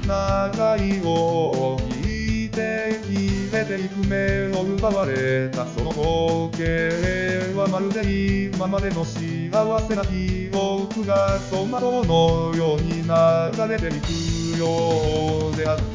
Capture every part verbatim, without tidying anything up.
長い尾を引いて消えていく目を奪われたその光景はまるで今までの幸せな記憶が走馬灯のように流れていくようであった。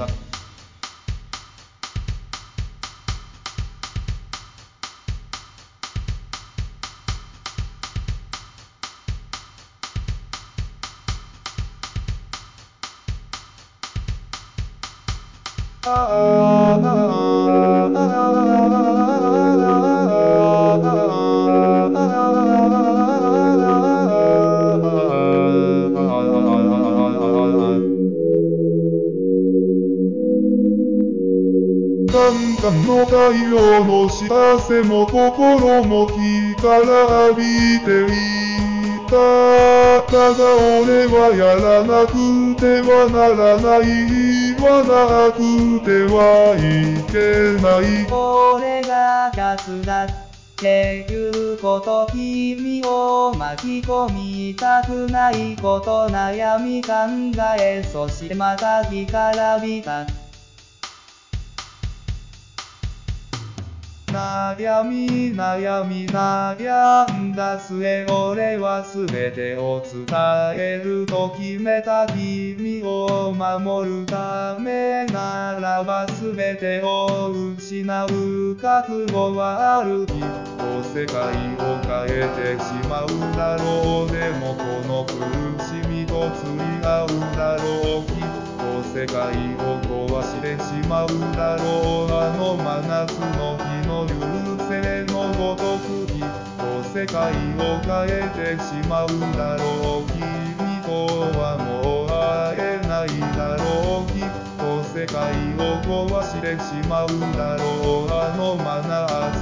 ガンガンの太陽の幸せも心も木から浴びていた。だが俺はやらなくてはならない。言わなくてはいけない。 俺がガスだっていうこと君を巻き込みたくないこと悩み考えそしてまた干からびた悩み悩み悩んだ末俺は全てを伝えると決めた君を守るためならば全てを失う覚悟はあるきっと世界を変えてしまうだろうでもこの苦しみと釣り合うだろうきっと世界を壊してしまうだろうあの真夏の日の流星のごとくきっと世界を変えてしまうだろう君とはもう会えないだろうきっと世界を壊してしまうだろうあの真夏